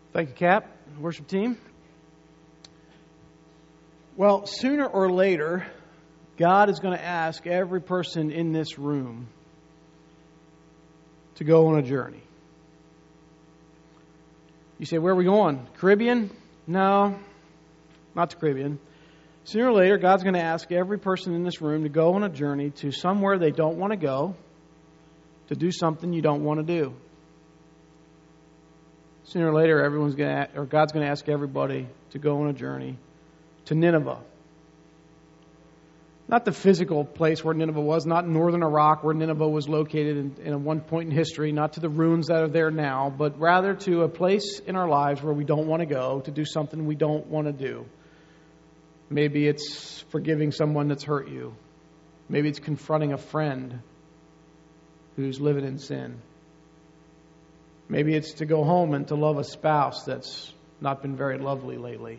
Thank you, Cap, worship team. Well, sooner or later, God is going to ask every person in this room to go on a journey. You say, where are we going? Caribbean? No, not the Caribbean. Sooner or later, God's going to ask every person in this room to go on a journey to somewhere they don't want to go, to do something you don't want to do. Sooner or later, God's going to ask everybody to go on a journey to Nineveh. Not the physical place where Nineveh was, not northern Iraq where Nineveh was located in one point in history, not to the ruins that are there now, but rather to a place in our lives where we don't want to go, to do something we don't want to do. Maybe it's forgiving someone that's hurt you. Maybe it's confronting a friend who's living in sin. Maybe it's to go home and to love a spouse that's not been very lovely lately.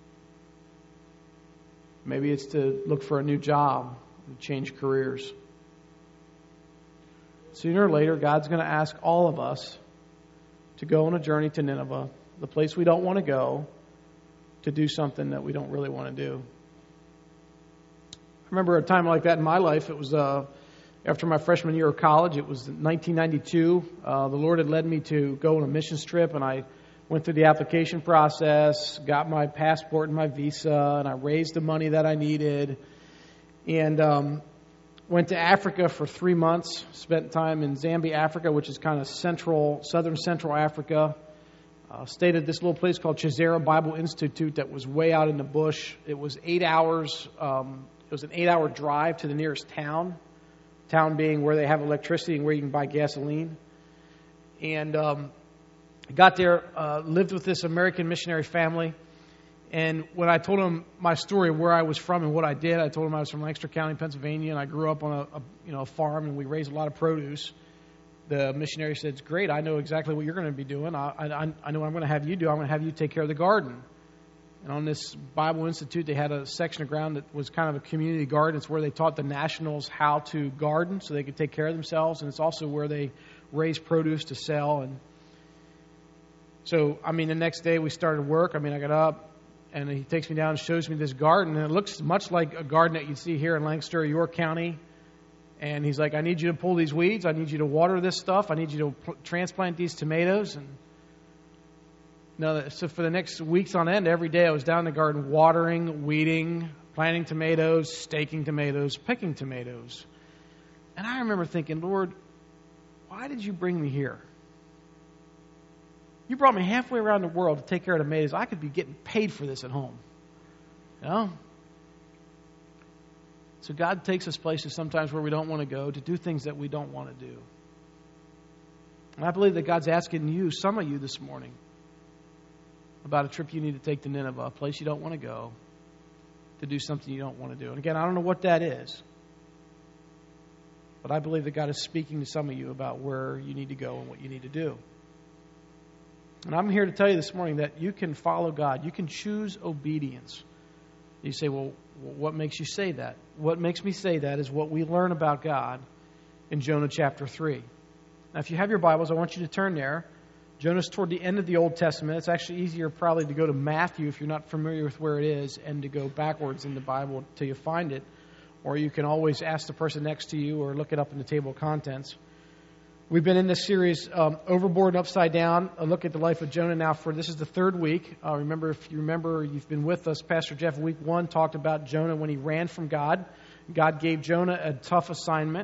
Maybe it's to look for a new job and change careers. Sooner or later, God's going to ask all of us to go on a journey to Nineveh, the place we don't want to go, to do something that we don't really want to do. I remember a time like that in my life. It was after my freshman year of college. It was 1992. The Lord had led me to go on a missions trip, and I went through the application process, got my passport and my visa, and I raised the money that I needed, and went to Africa for 3 months, spent time in Zambia, Africa, which is kind of southern central Africa. Stayed at this little place called Chizera Bible Institute that was way out in the bush. It was 8 hours. It was an 8-hour drive to the nearest town being where they have electricity and where you can buy gasoline. And got there, lived with this American missionary family. And when I told them my story of where I was from and what I did, I told them I was from Lancaster County, Pennsylvania, and I grew up on a farm, and we raised a lot of produce. The missionary said, "It's great. I know exactly what you're going to be doing. I know what I'm going to have you do. I'm going to have you take care of the garden." And on this Bible Institute, they had a section of ground that was kind of a community garden. It's where they taught the nationals how to garden so they could take care of themselves. And it's also where they raise produce to sell. And so, the next day we started work. I got up, and he takes me down and shows me this garden. And it looks much like a garden that you see here in Lancaster, York County. And he's like, "I need you to pull these weeds. I need you to water this stuff. I need you to transplant these tomatoes." And so for the next weeks on end, every day I was down in the garden watering, weeding, planting tomatoes, staking tomatoes, picking tomatoes. And I remember thinking, "Lord, why did you bring me here? You brought me halfway around the world to take care of tomatoes. I could be getting paid for this at home." You know? So God takes us places sometimes where we don't want to go, to do things that we don't want to do. And I believe that God's asking some of you this morning, about a trip you need to take to Nineveh, a place you don't want to go, to do something you don't want to do. And again, I don't know what that is, but I believe that God is speaking to some of you about where you need to go and what you need to do. And I'm here to tell you this morning that you can follow God. You can choose obedience. You say, "Well, what makes you say that?" What makes me say that is what we learn about God in Jonah chapter 3. Now, if you have your Bibles, I want you to turn there. Jonah's toward the end of the Old Testament. It's actually easier probably to go to Matthew if you're not familiar with where it is, and to go backwards in the Bible until you find it. Or you can always ask the person next to you or look it up in the table of contents. We've been in this series, Overboard and Upside Down, a look at the life of Jonah now this is the third week. If you remember, you've been with us. Pastor Jeff, week 1, talked about Jonah when he ran from God. God gave Jonah a tough assignment.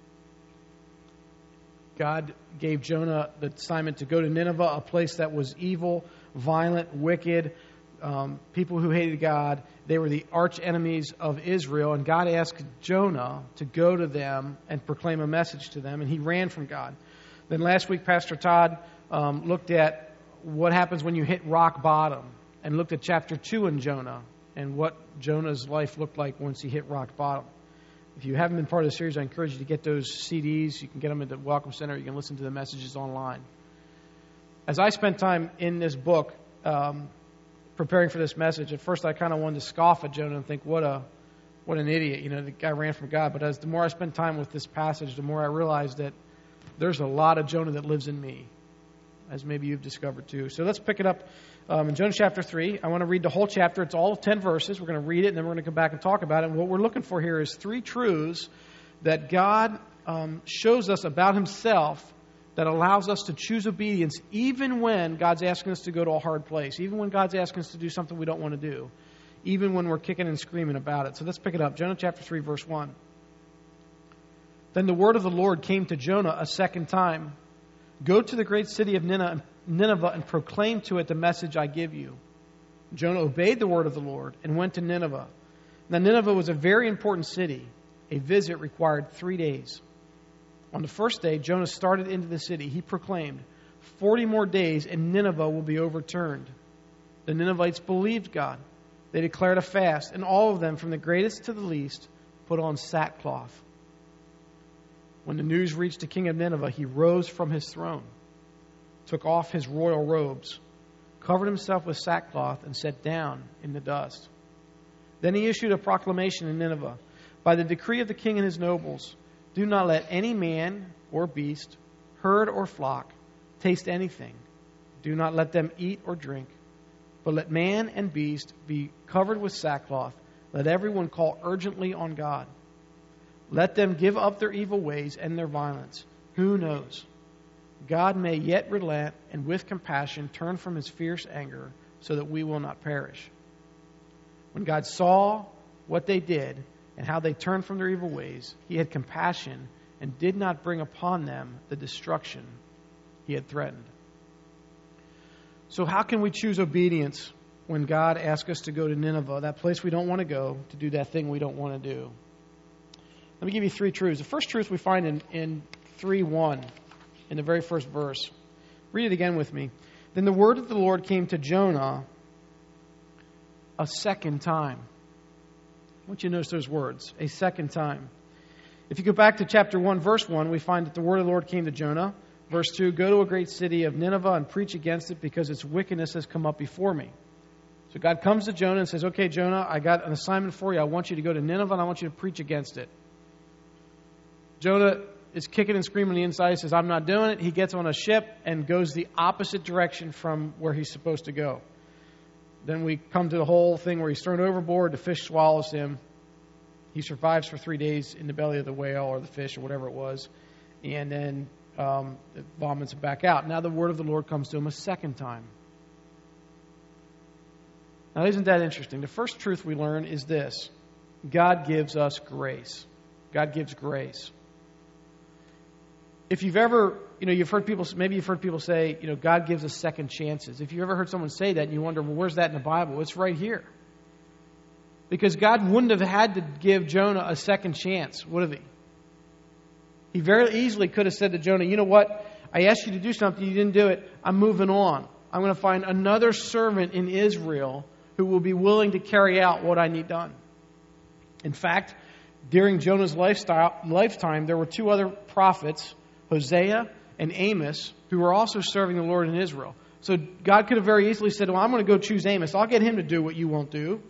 God gave Jonah the assignment to go to Nineveh, a place that was evil, violent, wicked, people who hated God. They were the arch enemies of Israel, and God asked Jonah to go to them and proclaim a message to them, and he ran from God. Then last week, Pastor Todd looked at what happens when you hit rock bottom, and looked at chapter 2 in Jonah, and what Jonah's life looked like once he hit rock bottom. If you haven't been part of the series, I encourage you to get those CDs. You can get them at the Welcome Center. You can listen to the messages online. As I spent time in this book preparing for this message, at first I kind of wanted to scoff at Jonah and think, what an idiot. The guy ran from God. But the more I spent time with this passage, the more I realized that there's a lot of Jonah that lives in me. as maybe you've discovered too. So let's pick it up in Jonah chapter 3. I want to read the whole chapter. It's all 10 verses. We're going to read it, and then we're going to come back and talk about it. And what we're looking for here is 3 truths that God shows us about himself that allows us to choose obedience even when God's asking us to go to a hard place, even when God's asking us to do something we don't want to do, even when we're kicking and screaming about it. So let's pick it up. Jonah chapter 3, verse 1. Then the word of the Lord came to Jonah a second time. Go to the great city of Nineveh and proclaim to it the message I give you. Jonah obeyed the word of the Lord and went to Nineveh. Now Nineveh was a very important city. A visit required 3 days. On the first day, Jonah started into the city. He proclaimed, 40 more days and Nineveh will be overturned. The Ninevites believed God. They declared a fast, and all of them, from the greatest to the least, put on sackcloth. When the news reached the king of Nineveh, he rose from his throne, took off his royal robes, covered himself with sackcloth, and sat down in the dust. Then he issued a proclamation in Nineveh, by the decree of the king and his nobles, do not let any man or beast, herd or flock, taste anything. Do not let them eat or drink. But let man and beast be covered with sackcloth. Let everyone call urgently on God. Let them give up their evil ways and their violence. Who knows? God may yet relent and with compassion turn from his fierce anger so that we will not perish. When God saw what they did and how they turned from their evil ways, he had compassion and did not bring upon them the destruction he had threatened. So how can we choose obedience when God asks us to go to Nineveh, that place we don't want to go, to do that thing we don't want to do? Let me give you 3 truths. The first truth we find in 3:1, in the very first verse. Read it again with me. Then the word of the Lord came to Jonah a second time. I want you to notice those words, a second time. If you go back to chapter 1, verse 1, we find that the word of the Lord came to Jonah. Verse 2, go to a great city of Nineveh and preach against it because its wickedness has come up before me. So God comes to Jonah and says, okay, Jonah, I got an assignment for you. I want you to go to Nineveh and I want you to preach against it. Jonah is kicking and screaming on the inside. He says, I'm not doing it. He gets on a ship and goes the opposite direction from where he's supposed to go. Then we come to the whole thing where he's thrown overboard. The fish swallows him. He survives for 3 days in the belly of the whale or the fish or whatever it was. And then it vomits him back out. Now the word of the Lord comes to him a second time. Now isn't that interesting? The first truth we learn is this. God gives us grace. God gives grace. If you've ever, you've heard people say, God gives us second chances. If you've ever heard someone say that and you wonder, well, where's that in the Bible? It's right here. Because God wouldn't have had to give Jonah a second chance, would he? He very easily could have said to Jonah, you know what? I asked you to do something. You didn't do it. I'm moving on. I'm going to find another servant in Israel who will be willing to carry out what I need done. In fact, during Jonah's lifetime, there were 2 other prophets, Hosea and Amos, who were also serving the Lord in Israel. So God could have very easily said, well, I'm going to go choose Amos. I'll get him to do what you won't do.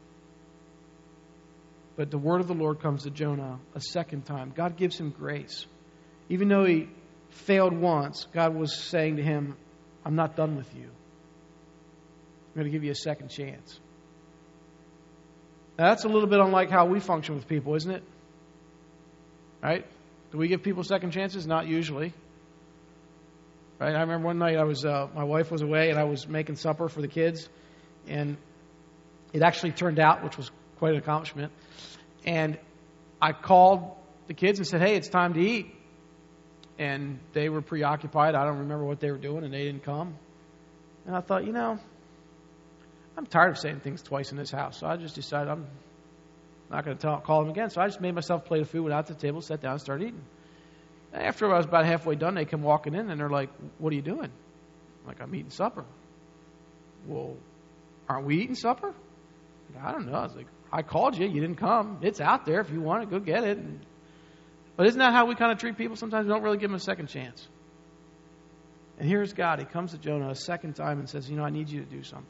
But the word of the Lord comes to Jonah a second time. God gives him grace. Even though he failed once, God was saying to him, I'm not done with you. I'm going to give you a second chance. Now, that's a little bit unlike how we function with people, isn't it? Right? Do we give people second chances? Not usually. Right? I remember one night my wife was away and I was making supper for the kids, and it actually turned out, which was quite an accomplishment. And I called the kids and said, hey, it's time to eat. And they were preoccupied. I don't remember what they were doing, and they didn't come. And I thought, I'm tired of saying things twice in this house. So I just decided I'm not going to call them again. So I just made myself a plate of food, went out to the table, sat down, and started eating. And after I was about halfway done, they come walking in, and they're like, what are you doing? I'm like, I'm eating supper. Well, aren't we eating supper? I don't know. I was like, I called you. You didn't come. It's out there. If you want it, go get it. But isn't that how we kind of treat people? Sometimes we don't really give them a second chance. And here's God. He comes to Jonah a second time and says, I need you to do something.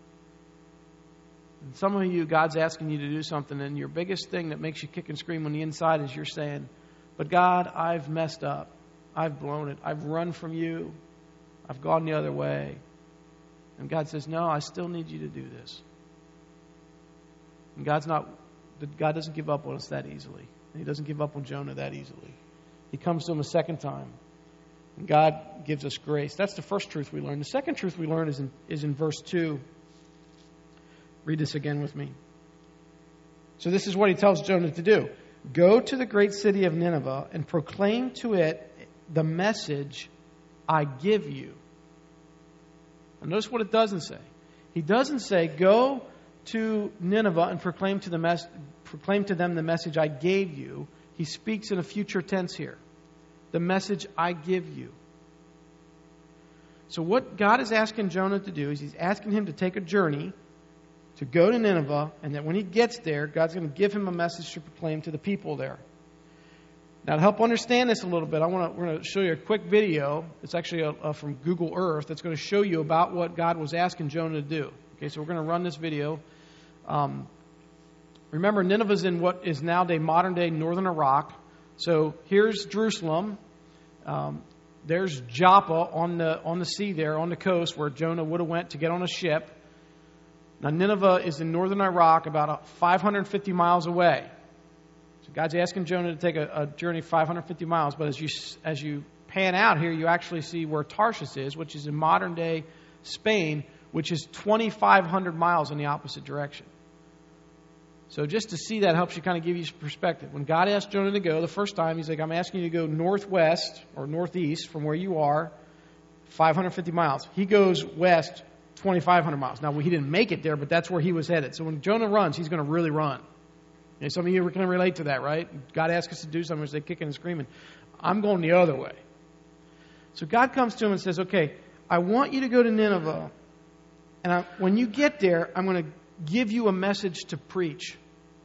And some of you, God's asking you to do something, and your biggest thing that makes you kick and scream on the inside is you're saying, but God, I've messed up. I've blown it. I've run from you. I've gone the other way. And God says, no, I still need you to do this. And God doesn't give up on us that easily. He doesn't give up on Jonah that easily. He comes to him a second time. And God gives us grace. That's the first truth we learn. The second truth we learn is in verse 2. Read this again with me. So this is what he tells Jonah to do. Go to the great city of Nineveh and proclaim to it the message I give you. And notice what it doesn't say. He doesn't say, go to Nineveh and proclaim to them the message I gave you. He speaks in a future tense here. The message I give you. So what God is asking Jonah to do is He's asking him to take a journey to go to Nineveh, and that when he gets there, God's going to give him a message to proclaim to the people there. Now, to help understand this a little bit, we're going to show you a quick video. It's actually from Google Earth that's going to show you about what God was asking Jonah to do. Okay, so we're going to run this video. Remember, Nineveh's in what is nowadays modern-day northern Iraq. So here's Jerusalem. There's Joppa on the sea there, on the coast, where Jonah would have went to get on a ship. Now, Nineveh is in northern Iraq, about 550 miles away. So God's asking Jonah to take a journey 550 miles. But as you pan out here, you actually see where Tarshish is, which is in modern-day Spain, which is 2,500 miles in the opposite direction. So just to see that helps you kind of give you perspective. When God asked Jonah to go the first time, He's like, I'm asking you to go northwest or northeast from where you are, 550 miles. He goes west 2,500 miles. Now, he didn't make it there, but that's where he was headed. So when Jonah runs, he's going to really run. And some of you can relate to that, right? God asks us to do something, they kicking and screaming. I'm going the other way. So God comes to him and says, okay, I want you to go to Nineveh. And when you get there, I'm going to give you a message to preach.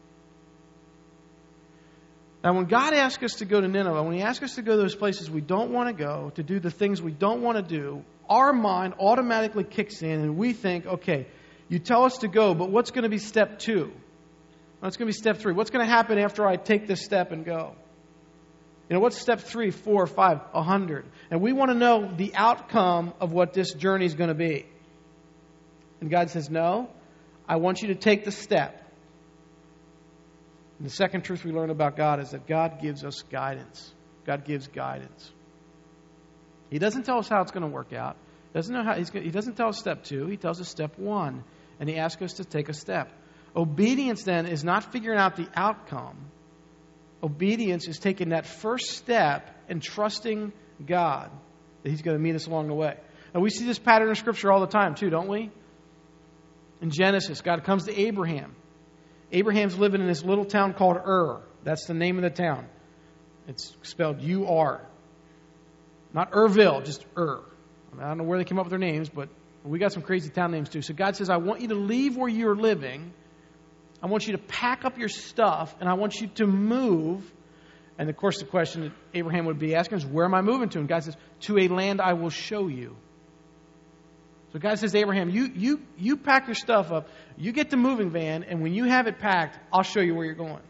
Now, when God asks us to go to Nineveh, when He asks us to go to those places we don't want to go, to do the things we don't want to do, our mind automatically kicks in and we think, okay, you tell us to go, but what's going to be step 2? What's going to be step 3? What's going to happen after I take this step and go? You know, what's step 3, 4, 5, 100? And we want to know the outcome of what this journey is going to be. And God says, no, I want you to take the step. And the second truth we learn about God is that God gives us guidance. God gives guidance. He doesn't tell us how it's going to work out. He doesn't tell us step 2. He tells us step 1. And He asks us to take a step. Obedience, then, is not figuring out the outcome. Obedience is taking that first step and trusting God that He's going to meet us along the way. And we see this pattern in Scripture all the time, too, don't we? In Genesis, God comes to Abraham. Abraham's living in this little town called Ur. That's the name of the town. It's spelled U-R. Not Urville, just Ur. I don't know where they came up with their names, but we got some crazy town names too. So God says, I want you to leave where you're living. I want you to pack up your stuff, and I want you to move. And of course, the question that Abraham would be asking is, where am I moving to? And God says, to a land I will show you. So God says to Abraham, you pack your stuff up, you get the moving van, and when you have it packed, I'll show you where you're going.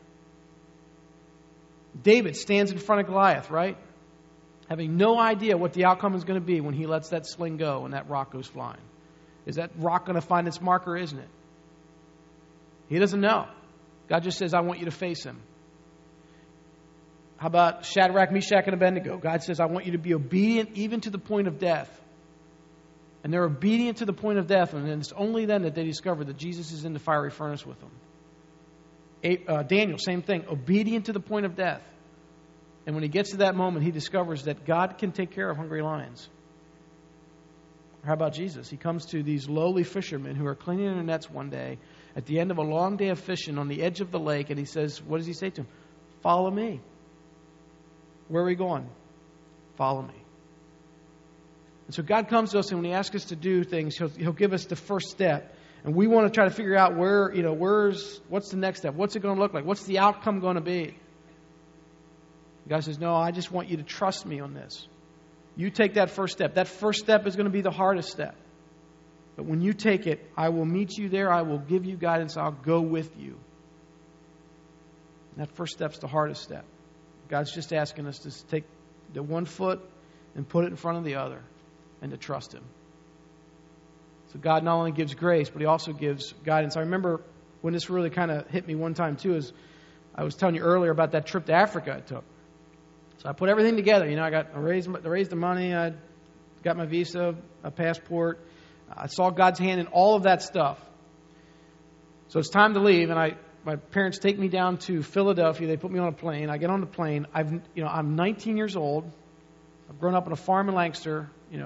David stands in front of Goliath, right? Having no idea what the outcome is going to be when he lets that sling go and that rock goes flying. Is that rock going to find its marker, isn't it? He doesn't know. God just says, I want you to face him. How about Shadrach, Meshach, and Abednego? God says, I want you to be obedient even to the point of death. And they're obedient to the point of death, and it's only then that they discover that Jesus is in the fiery furnace with them. Daniel, same thing, obedient to the point of death. And when he gets to that moment, he discovers that God can take care of hungry lions. Or how about Jesus? He comes to these lowly fishermen who are cleaning their nets one day at the end of a long day of fishing on the edge of the lake, and he says, what does he say to them? Follow me. Where are we going? Follow me. And so God comes to us, and when He asks us to do things, He'll give us the first step. And we want to try to figure out what's the next step? What's it going to look like? What's the outcome going to be? God says, no, I just want you to trust me on this. You take that first step. That first step is going to be the hardest step. But when you take it, I will meet you there. I will give you guidance. I'll go with you. And that first step's the hardest step. God's just asking us to take the one foot and put it in front of the other. and to trust Him. So God not only gives grace, but He also gives guidance. I remember when this really kind of hit me one time too, is I was telling you earlier about that trip to Africa I took. So I put everything together. I raised the money. I got my visa, a passport. I saw God's hand in all of that stuff. So it's time to leave, and my parents take me down to Philadelphia. They put me on a plane. I get on the plane. I'm 19 years old. I've grown up on a farm in Lancaster.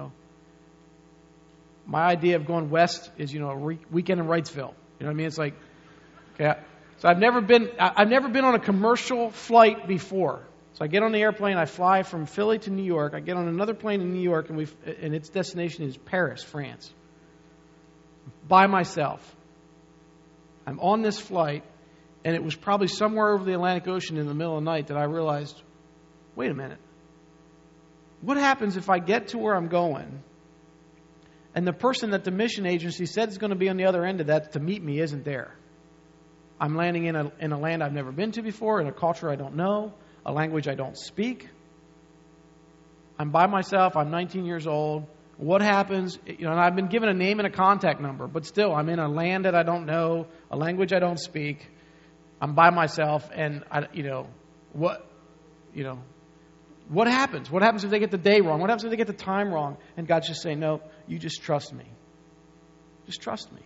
My idea of going west is a weekend in Wrightsville. You know what I mean? It's like, okay. So I've never been on a commercial flight before. So I get on the airplane. I fly from Philly to New York. I get on another plane in New York, and its destination is Paris, France. By myself. I'm on this flight, and it was probably somewhere over the Atlantic Ocean in the middle of the night that I realized, wait a minute. What happens if I get to where I'm going, and the person that the mission agency said is going to be on the other end of that to meet me isn't there? I'm landing in a land I've never been to before, in a culture I don't know, a language I don't speak. I'm by myself. I'm 19 years old. What happens? And I've been given a name and a contact number, but still, I'm in a land that I don't know, a language I don't speak. I'm by myself, and what happens? What happens if they get the day wrong? What happens if they get the time wrong? And God's just saying, no, you just trust me. Just trust me.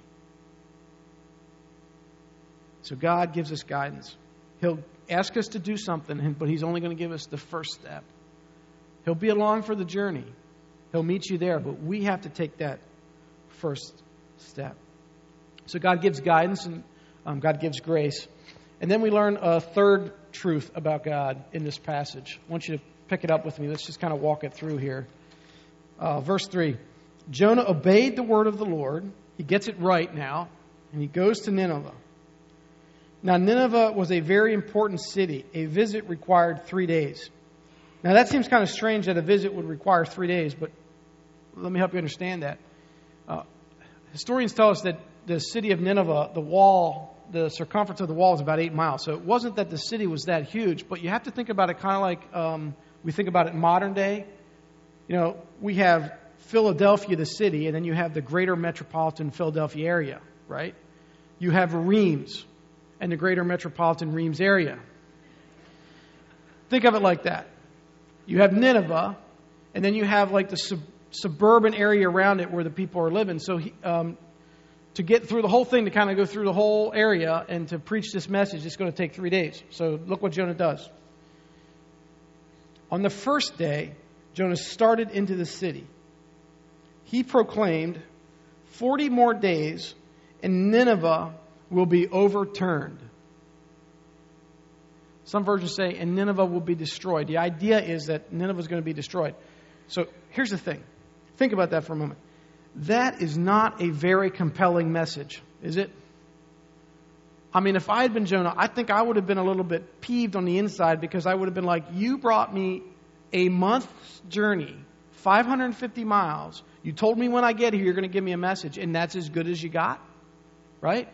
So God gives us guidance. He'll ask us to do something, but He's only going to give us the first step. He'll be along for the journey. He'll meet you there, but we have to take that first step. So God gives guidance, and God gives grace. And then we learn a third truth about God in this passage. I want you to pick it up with me. Let's just kind of walk it through here. Verse 3. Jonah obeyed the word of the Lord. He gets it right now, and he goes to Nineveh. Now, Nineveh was a very important city. A visit required 3 days. Now, that seems kind of strange that a visit would require 3 days, but let me help you understand that. Historians tell us that the city of Nineveh, the circumference of the wall is about 8 miles. So it wasn't that the city was that huge, but you have to think about it kind of like we think about it in modern day. We have Philadelphia, the city, and then you have the greater metropolitan Philadelphia area, right? You have Reims and the greater metropolitan Reims area. Think of it like that. You have Nineveh, and then you have like the suburban area around it where the people are living. So to get through the whole thing, to kind of go through the whole area and to preach this message, it's going to take 3 days. So look what Jonah does. On the first day, Jonah started into the city. He proclaimed, 40 more days, and Nineveh will be overturned. Some versions say, and Nineveh will be destroyed. The idea is that Nineveh is going to be destroyed. So here's the thing. Think about that for a moment. That is not a very compelling message, is it? I mean, if I had been Jonah, I think I would have been a little bit peeved on the inside, because I would have been like, you brought me a month's journey, 550 miles. You told me when I get here, you're going to give me a message, and that's as good as you got, right?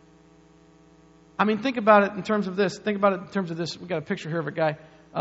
I mean, think about it in terms of this. We've got a picture here of a guy.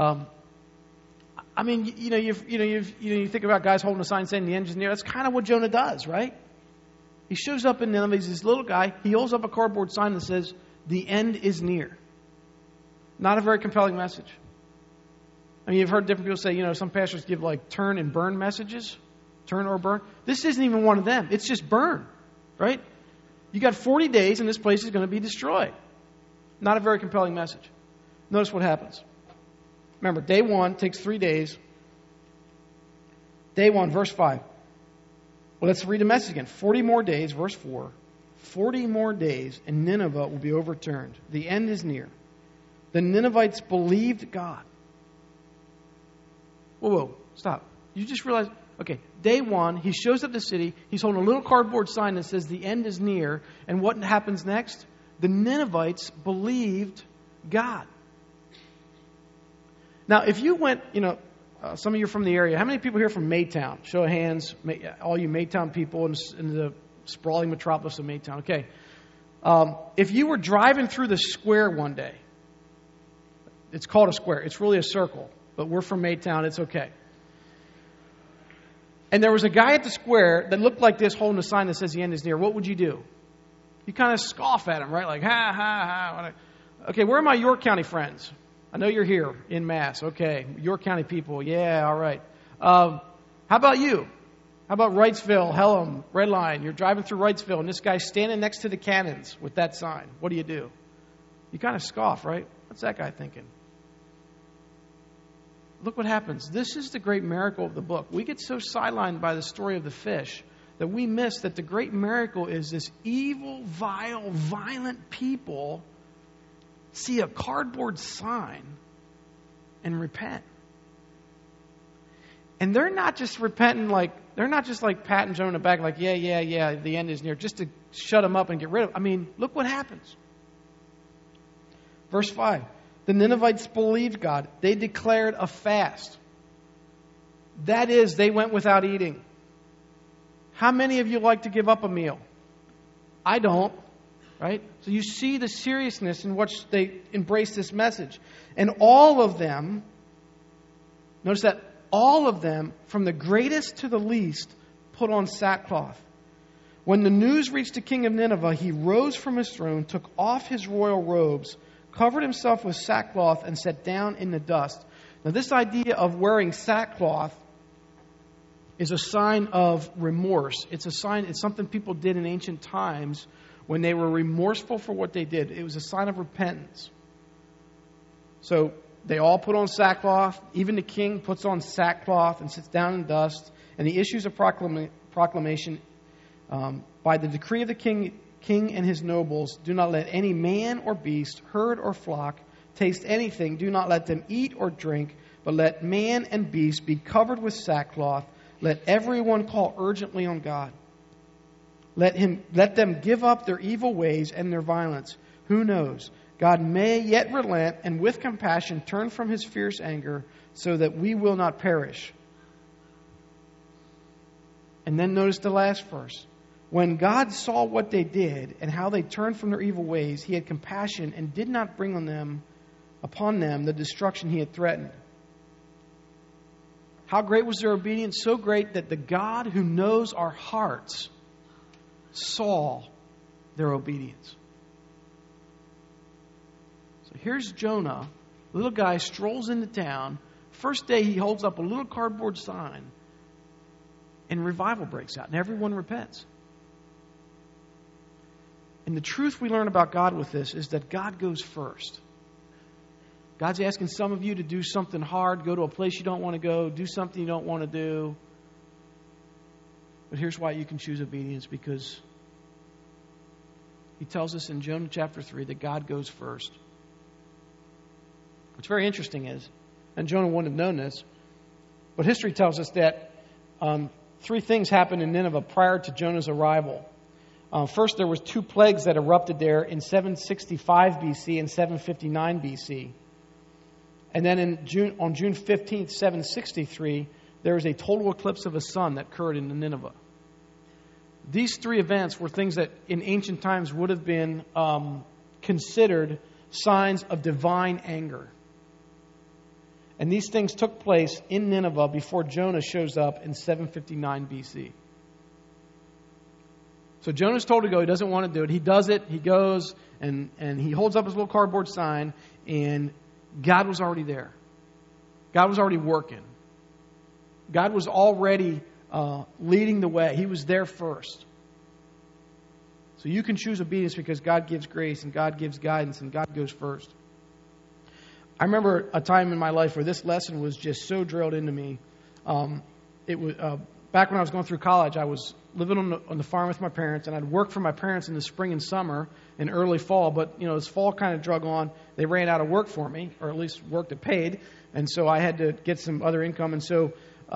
I mean, you think about guys holding a sign saying the end is near. That's kind of what Jonah does, right? He shows up in Nineveh. He's this little guy. He holds up a cardboard sign that says, the end is near. Not a very compelling message. I mean, you've heard different people say, some pastors give like turn and burn messages. Turn or burn. This isn't even one of them. It's just burn, right? You got 40 days and this place is going to be destroyed. Not a very compelling message. Notice what happens. Remember, day 1 takes 3 days. Day 1, verse 5. Well, let's read the message again. 40 more days, verse 4. 40 more days, and Nineveh will be overturned. The end is near. The Ninevites believed God. Whoa, stop. You just realized, okay, day 1, he shows up the city. He's holding a little cardboard sign that says the end is near. And what happens next? The Ninevites believed God. Now, if you went, some of you are from the area. How many people here from Maytown? Show of hands, all you Maytown people in the sprawling metropolis of Maytown. Okay. If you were driving through the square one day, it's called a square. It's really a circle, but we're from Maytown. It's okay. and there was a guy at the square that looked like this holding a sign that says the end is near, what would you do? You kind of scoff at him, right? Like, ha, ha, ha. Okay, where are my York County friends? I know you're here in mass. Okay, York County people. Yeah, all right. How about you? How about Wrightsville, Hellam, Red Line? You're driving through Wrightsville, and this guy's standing next to the cannons with that sign. What do? You kind of scoff, right? What's that guy thinking? Look what happens. This is the great miracle of the book. We get so sidelined by the story of the fish that we miss that the great miracle is this evil, vile, violent people see a cardboard sign and repent. And they're not just repenting they're not just like patting Jonah on the back like, yeah, the end is near, just to shut them up and get rid of them. I mean, look what happens. Verse 5. The Ninevites believed God. They declared a fast. That is, they went without eating. How many of you like to give up a meal? I don't, right? So you see the seriousness in which they embrace this message. And all of them, notice that all of them, from the greatest to the least, put on sackcloth. When the news reached the king of Nineveh, he rose from his throne, took off his royal robes, covered himself with sackcloth, and sat down in the dust. Now, this idea of wearing sackcloth is a sign of remorse. It's something people did in ancient times when they were remorseful for what they did. It was a sign of repentance. So they all put on sackcloth. Even the king puts on sackcloth and sits down in dust. And he issues a proclamation by the decree of the king and his nobles, do not let any man or beast, herd or flock, taste anything. Do not let them eat or drink, but let man and beast be covered with sackcloth. Let everyone call urgently on God. Let them give up their evil ways and their violence. Who knows? God may yet relent and with compassion turn from his fierce anger so that we will not perish. And then notice the last verse. When God saw what they did and how they turned from their evil ways, he had compassion and did not bring upon them the destruction he had threatened. How great was their obedience? So great that the God who knows our hearts saw their obedience. So here's Jonah, little guy, strolls into town. First day he holds up a little cardboard sign and revival breaks out and everyone repents. And the truth we learn about God with this is that God goes first. God's asking some of you to do something hard, go to a place you don't want to go, do something you don't want to do. But here's why you can choose obedience, because he tells us in Jonah chapter 3 that God goes first. What's very interesting is, and Jonah wouldn't have known this, but history tells us that 3 things happened in Nineveh prior to Jonah's arrival. First, there was 2 plagues that erupted there in 765 BC and 759 BC. And then on June 15th, 763, there was a total eclipse of the sun that occurred in Nineveh. These 3 events were things that in ancient times would have been considered signs of divine anger. And these things took place in Nineveh before Jonah shows up in 759 BC. So Jonah's told to go. He doesn't want to do it. He does it. He goes and he holds up his little cardboard sign, and God was already there. God was already working. God was already leading the way. He was there first. So you can choose obedience because God gives grace and God gives guidance and God goes first. I remember a time in my life where this lesson was just so drilled into me. It was back when I was going through college. I was living on the farm with my parents, and I'd work for my parents in the spring and summer and early fall. But, as fall kind of drug on, they ran out of work for me, or at least work that paid. And so I had to get some other income. And so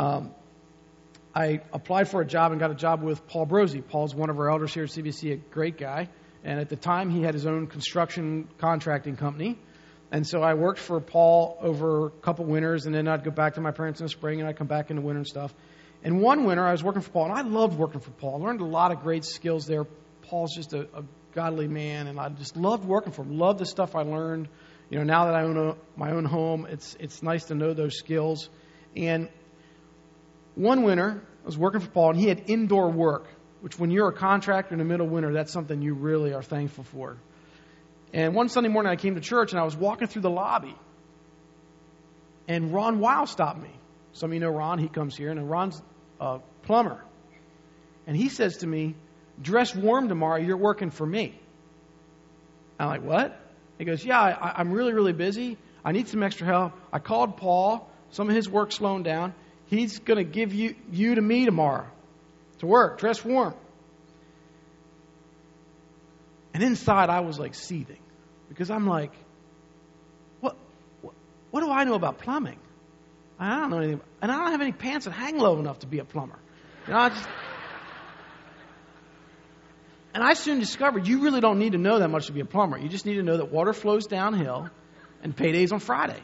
I applied for a job and got a job with Paul Brosey. Paul's one of our elders here at CBC, a great guy. And at the time, he had his own construction contracting company. And so I worked for Paul over a couple winters, and then I'd go back to my parents in the spring, and I'd come back in the winter and stuff. And one winter, I was working for Paul, and I loved working for Paul. I learned a lot of great skills there. Paul's just a godly man, and I just loved working for him. Loved the stuff I learned. Now that I own my own home, it's nice to know those skills. And one winter, was working for Paul, and he had indoor work, which when you're a contractor in the middle of winter, that's something you really are thankful for. And one Sunday morning I came to church, and I was walking through the lobby, and Ron Weil stopped me. Some of you know Ron. He comes here, and Ron's a plumber. And he says to me, dress warm tomorrow. You're working for me. I'm like, what? He goes, yeah, I'm really, really busy. I need some extra help. I called Paul. Some of his work's slowing down. He's going to give you to me tomorrow to work. Dress warm. And inside I was like seething because I'm like, what do I know about plumbing? I don't know anything. And I don't have any pants that hang low enough to be a plumber. You know, and I soon discovered you really don't need to know that much to be a plumber. You just need to know that water flows downhill and payday's on Friday.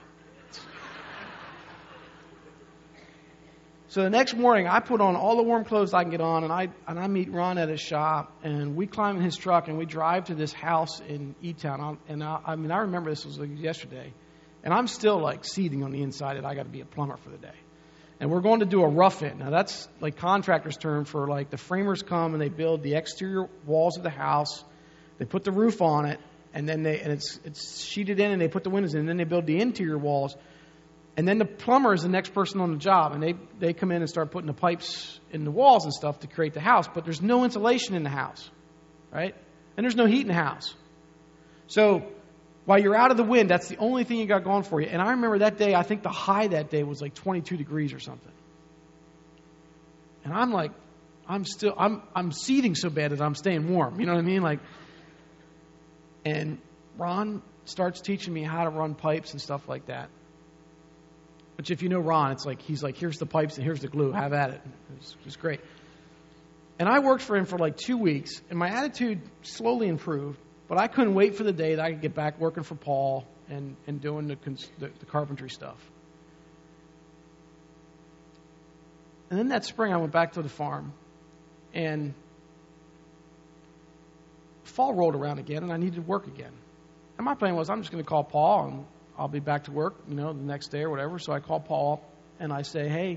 So the next morning, I put on all the warm clothes I can get on, and I meet Ron at his shop, and we climb in his truck, and we drive to this house in E-Town. I remember this was like yesterday, and I'm still like seething on the inside that I got to be a plumber for the day. And we're going to do a rough-in. Now that's like contractor's term for like the framers come and they build the exterior walls of the house, they put the roof on it, and then it's sheeted in, and they put the windows in, and then they build the interior walls. And then the plumber is the next person on the job, and they come in and start putting the pipes in the walls and stuff to create the house. But there's no insulation in the house, right? And there's no heat in the house. So while you're out of the wind, that's the only thing you got going for you. And I remember that day, I think the high that day was like 22 degrees or something. And I'm like, I'm seething so bad that I'm staying warm. You know what I mean? And Ron starts teaching me how to run pipes and stuff like that. Which if you know Ron, it's like, he's like, here's the pipes and here's the glue. Have at it. It was great. And I worked for him for like 2 weeks, and my attitude slowly improved, but I couldn't wait for the day that I could get back working for Paul and doing the carpentry stuff. And then that spring, I went back to the farm, and fall rolled around again, and I needed to work again. And my plan was, I'm just going to call Paul, and I'll be back to work, the next day or whatever. So I call Paul up and I say, hey,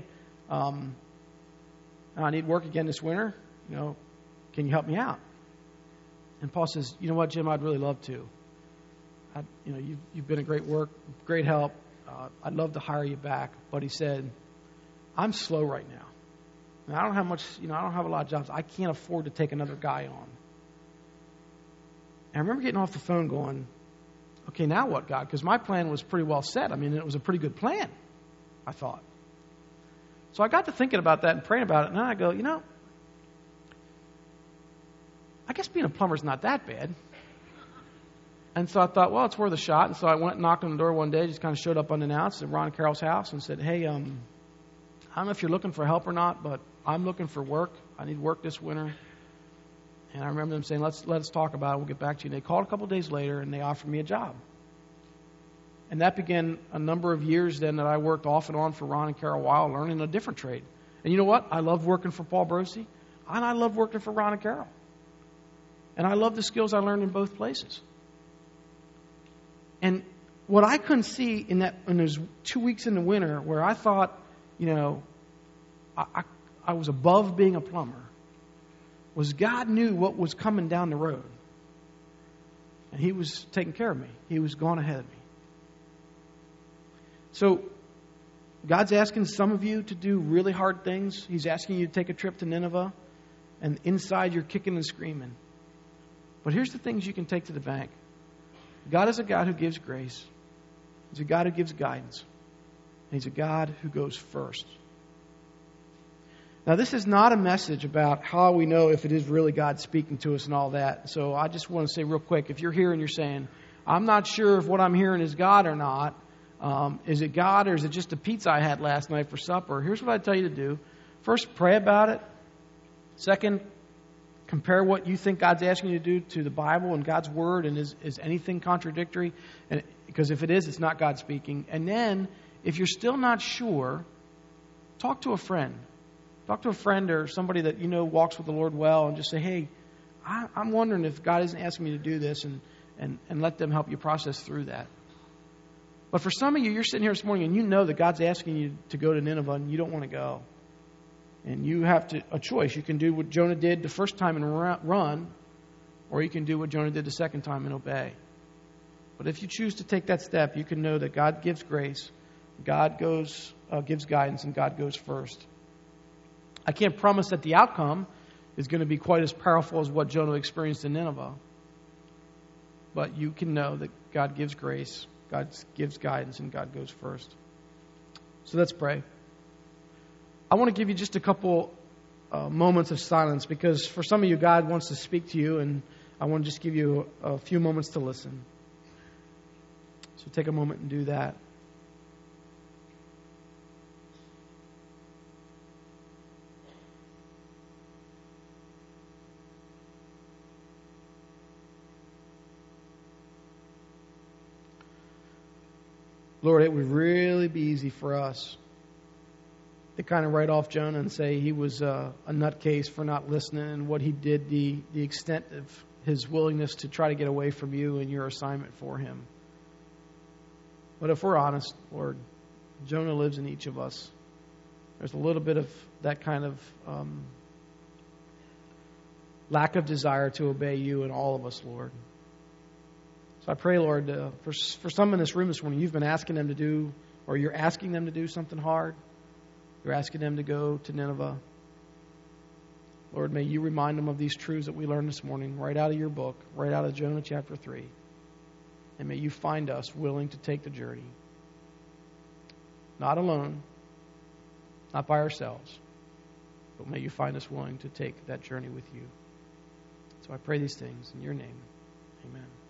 I need work again this winter. Can you help me out? And Paul says, you know what, Jim, I'd really love to. You've been a great help. I'd love to hire you back. But he said, I'm slow right now. And I don't have much, I don't have a lot of jobs. I can't afford to take another guy on. And I remember getting off the phone going, okay, now what, God? Because my plan was pretty well set. It was a pretty good plan, I thought. So I got to thinking about that and praying about it, and then I go, I guess being a plumber is not that bad. And so I thought, well, it's worth a shot. And so I went and knocked on the door one day, just kind of showed up unannounced at Ron and Carol's house and said, hey, I don't know if you're looking for help or not, but I'm looking for work. I need work this winter. And I remember them saying, let's talk about it. We'll get back to you. And they called a couple of days later, and they offered me a job. And that began a number of years then that I worked off and on for Ron and Carol Weil, learning a different trade. And you know what? I love working for Paul Brosi, and I love working for Ron and Carol. And I love the skills I learned in both places. And what I couldn't see in those 2 weeks in the winter where I thought, I was above being a plumber, was God knew what was coming down the road. And He was taking care of me. He was going ahead of me. So God's asking some of you to do really hard things. He's asking you to take a trip to Nineveh. And inside you're kicking and screaming. But here's the things you can take to the bank. God is a God who gives grace. He's a God who gives guidance. And He's a God who goes first. Now, this is not a message about how we know if it is really God speaking to us and all that. So I just want to say real quick, if you're here and you're saying, I'm not sure if what I'm hearing is God or not, is it God or is it just a pizza I had last night for supper? Here's what I tell you to do. First, pray about it. Second, compare what you think God's asking you to do to the Bible and God's Word, and is anything contradictory? And because if it is, it's not God speaking. And then, if you're still not sure, talk to a friend. Talk to a friend or somebody that walks with the Lord well, and just say, hey, I'm wondering if God isn't asking me to do this, and let them help you process through that. But for some of you, you're sitting here this morning and you know that God's asking you to go to Nineveh and you don't want to go. And you have a choice. You can do what Jonah did the first time and run, or you can do what Jonah did the second time and obey. But if you choose to take that step, you can know that God gives grace, God gives guidance, and God goes first. I can't promise that the outcome is going to be quite as powerful as what Jonah experienced in Nineveh. But you can know that God gives grace, God gives guidance, and God goes first. So let's pray. I want to give you just a couple moments of silence, because for some of you, God wants to speak to you, and I want to just give you a few moments to listen. So take a moment and do that. Lord, it would really be easy for us to kind of write off Jonah and say he was a nutcase for not listening, and what he did, the extent of his willingness to try to get away from you and your assignment for him. But if we're honest, Lord, Jonah lives in each of us. There's a little bit of that kind of lack of desire to obey you in all of us, Lord. So I pray, Lord, for some in this room this morning, you've been asking them to do, or you're asking them to do something hard. You're asking them to go to Nineveh. Lord, may you remind them of these truths that we learned this morning, right out of your book, right out of Jonah chapter 3. And may you find us willing to take the journey. Not alone, not by ourselves, but may you find us willing to take that journey with you. So I pray these things in your name. Amen.